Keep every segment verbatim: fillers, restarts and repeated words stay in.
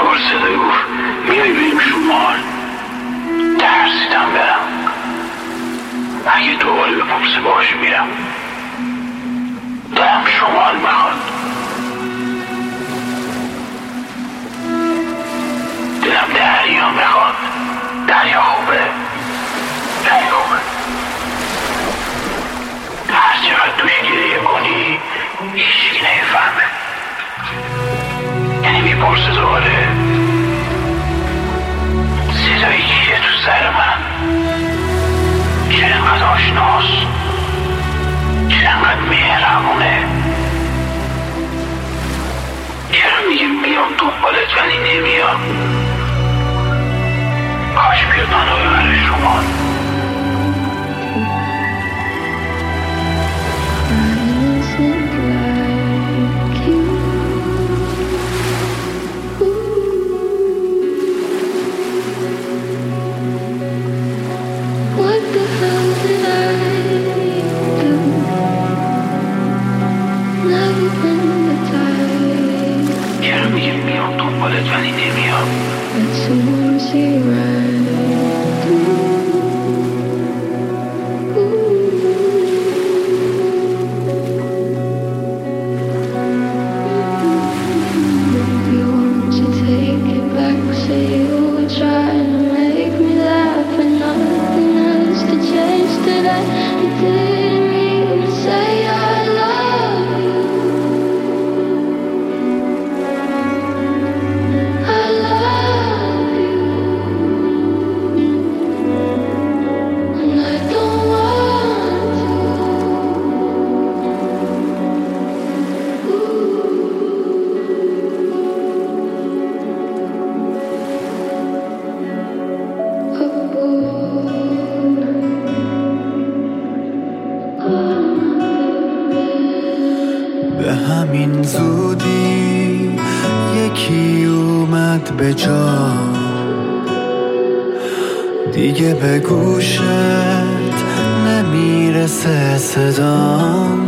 بار صدای گفت میای بریم شمال. ترسیدم برم. اگه دوباره بپرسه باش میرم. دلم شمال میخواد. دلم دریا میخواد. دریا خوبه. دریا خوبه. هر چقدر توش گریه کنی هیچی نمیفهمه. یعنی میپرسه دوباره صدایی چیه تو سر من؟ چقدر آشناست، چقدر مهربونه. چرا میگه میام دنبالت ولی نمیام؟ کاش بیاد منو ببره شمال. ولی نمیام. به همین زودی یکی اومد به جا، دیگه به گوشت نمیرسه صدام.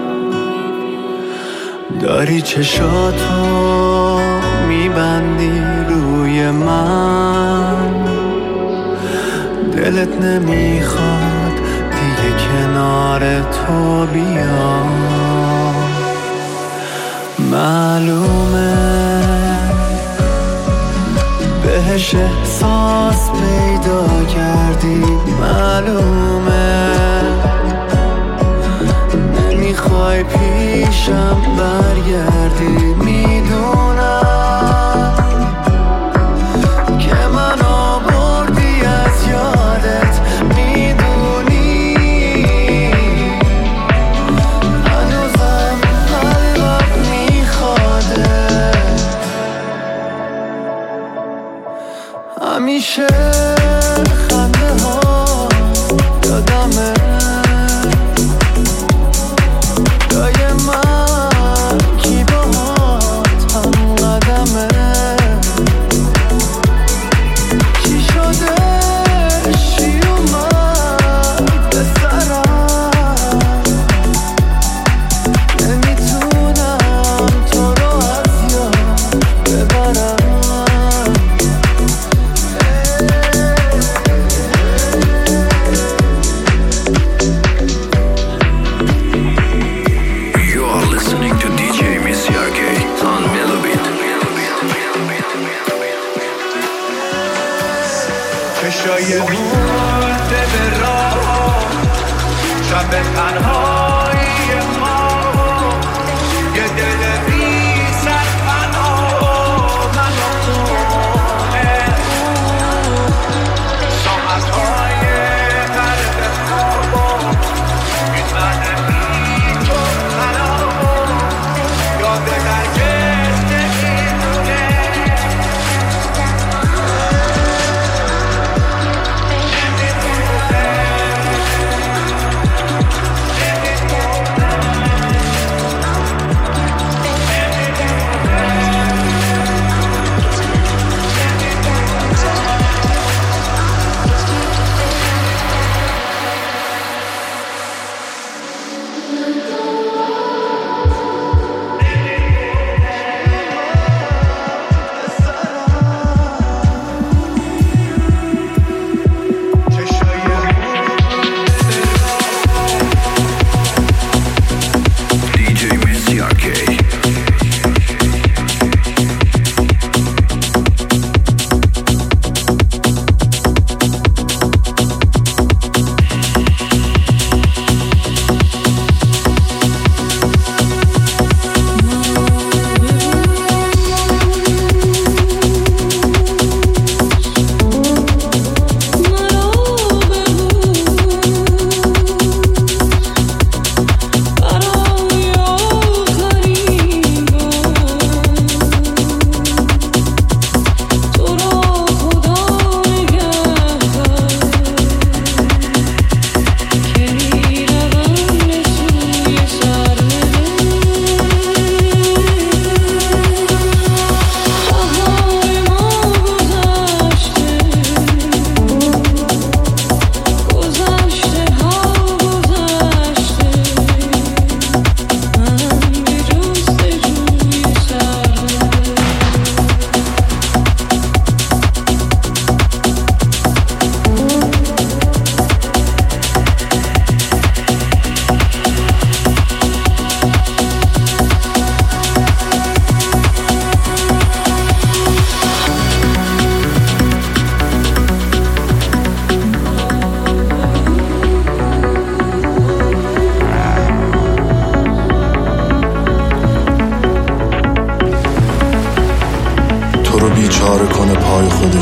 داری چشاتو میبندی روی من، دلت نمیخواد دیگه کنار تو بیام. معلومه بهش احساس پیدا کردی، معلومه نمیخوای پیشم برگردی. میدونم که منو بردی از یادت، میدونی هنوزم قلبم میخواده. همیشه خنده ها یادمه، جای من کی باهات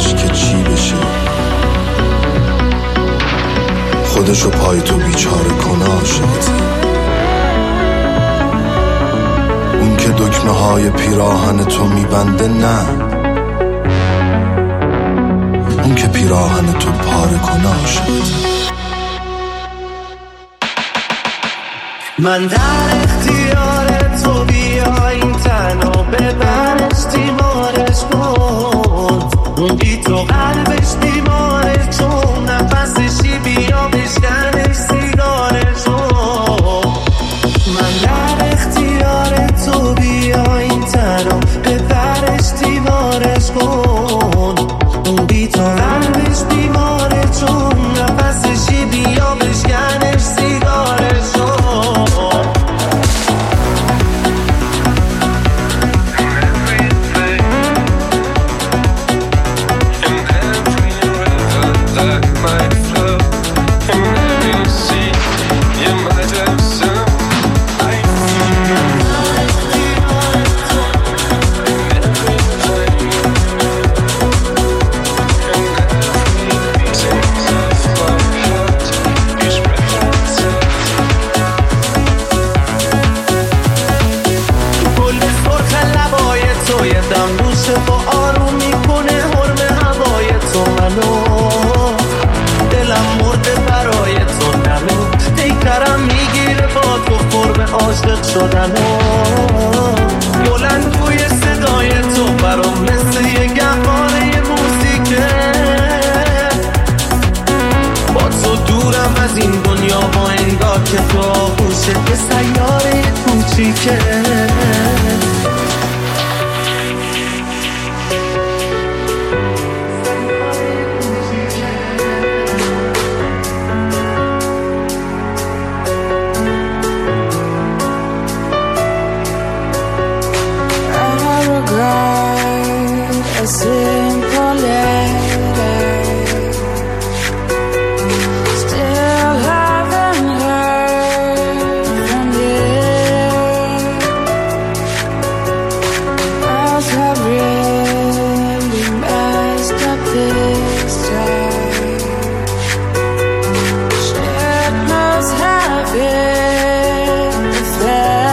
آخرش که چی بشه، خودشو پای تو بیچاره کنه عاشقته. اون که دکمه های پیراهن تو میبنده، نه اون که پیراهن تو پاره کنه عاشقته. من در اختیار تو، بیا این تنو ببرش، دیوارش کن. اون بی تو قلبش بیماره، چون نفسشی بیا بشکنش سیگارشو. من در اختیار تو، بیا این تنو ببرش، دیوارش کن. اون بی تو قلبش بیماره، چون نفسشی بیا بشکنش سیگارشو. عاشق شدن و بلند توی صدای تو برام مثل یه گهواره موسیقه. با تو دورم از این دنیا، با انگار که تو آغوشه یه سیاره کوچیکه. A simple letter, still haven't heard from you. Must have really messed up this time. Shit must have hit the fan.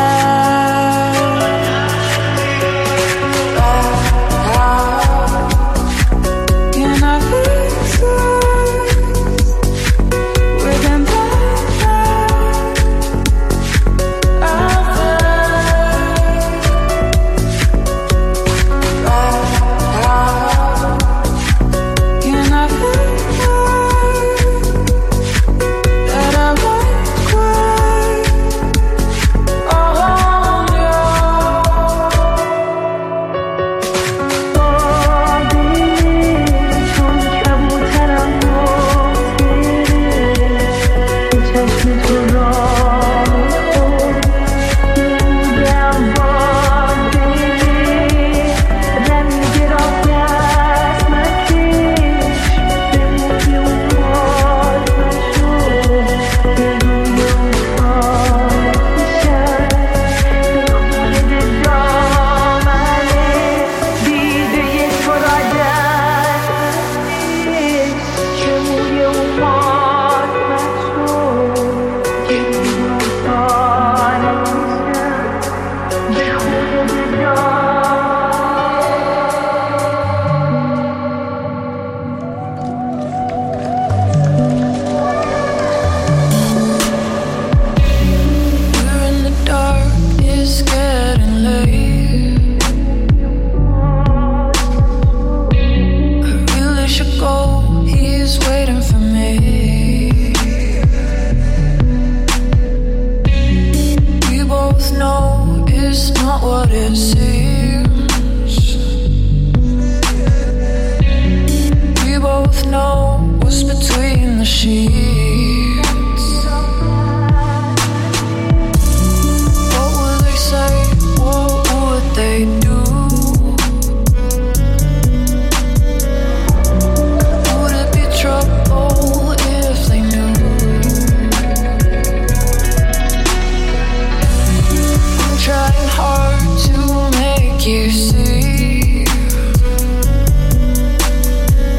You see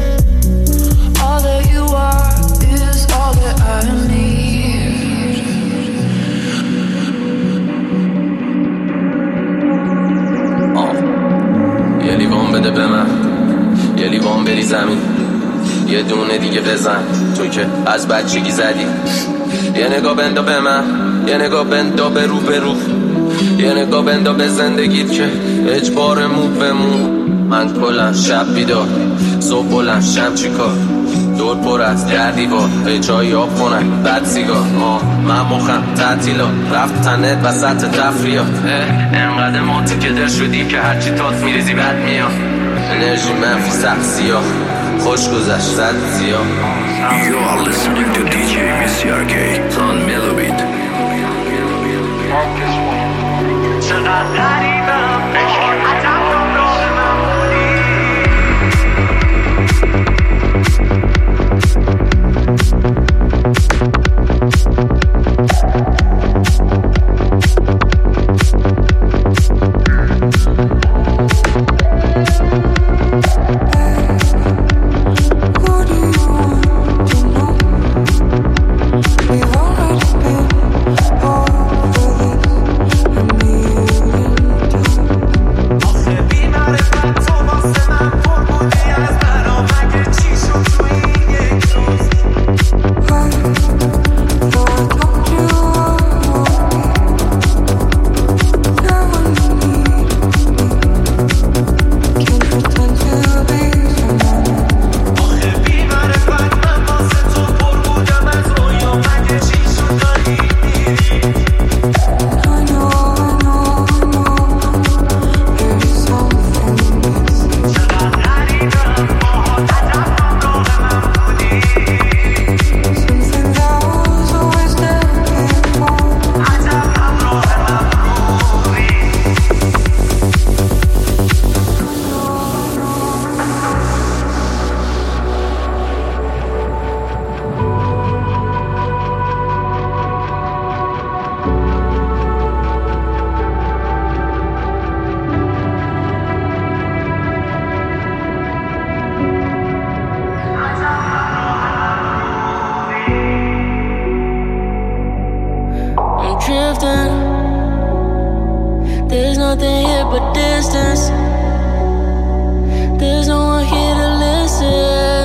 زمین. یه دونه دیگه بزن تو که از بچگی زدی. یه نگاه بندا به من، یه نگاه بندا به رو به رو، یه نگاه بندا به زندگیت که اجبار مو به مو. من کلن شب بیدار، صبح بلند شم چی کار، دور پر از در دیوار، به جایی آب خونک بد سیگار. آه من مخم تعطیلات رفت تنت وسط تفریات. انقدر ماتی که در شدی که هرچی تات میریزی بد میاد. انرژی منفی سخت سیاه، خوش گذشت زد زیاد. You are listening to دی جی Missy Arcade on Melobit. چقدر غریبم عجب راه من بودی. There's nothing here but distance. There's no one here to listen.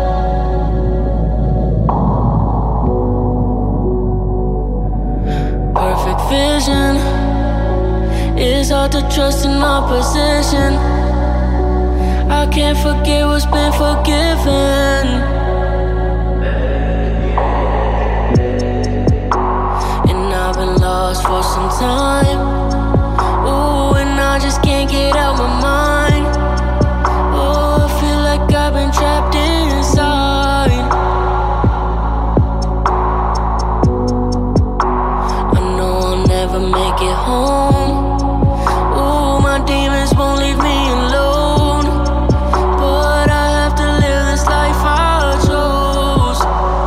Perfect vision. It's hard to trust in opposition. I can't forget what's been forgiven. And I've been lost for some time. I just can't get out my mind. Oh, I feel like I've been trapped inside. I know I'll never make it home. Oh, my demons won't leave me alone. But I have to live this life I chose.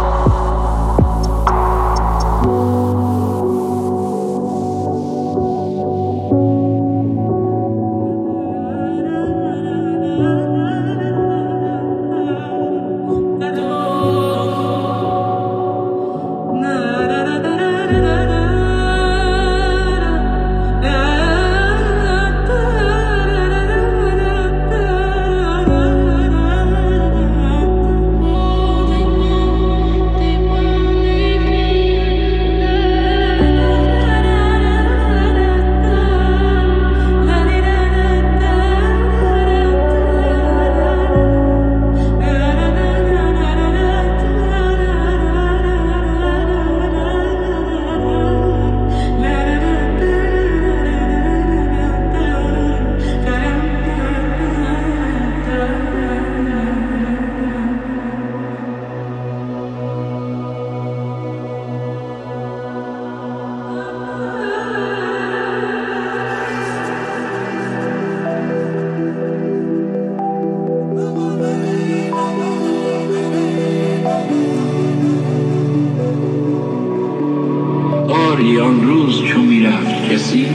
باری آن روز چون میرفت کسی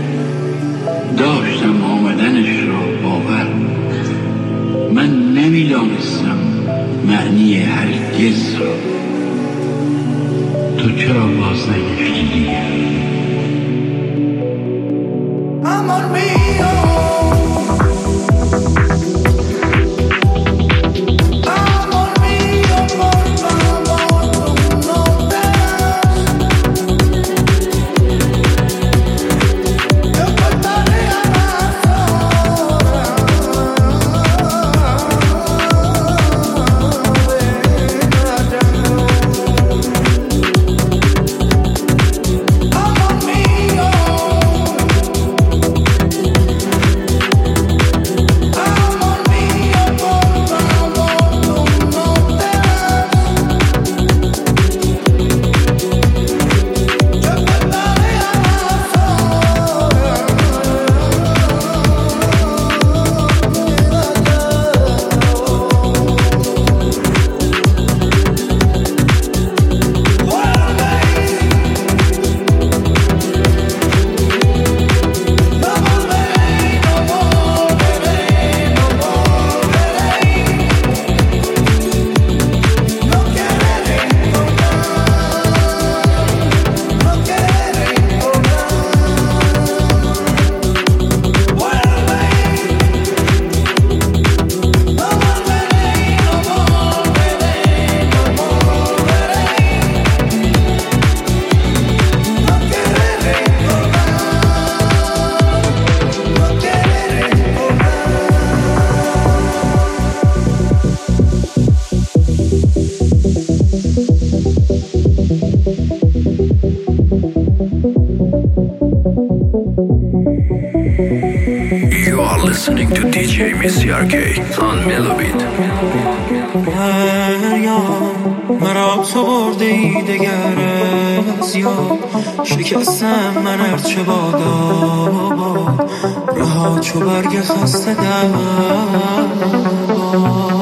داشتم آمدنش را باور. من نمیدانستم معنی هرگز را. تو چرا باز نگفتی دیگر؟ Amor mío, You're listening to دی جی میسی آر کی on Melobit. مرا تو برده ای دگر از یاد شکستم من هرچه بادا رها چو برگ خسته در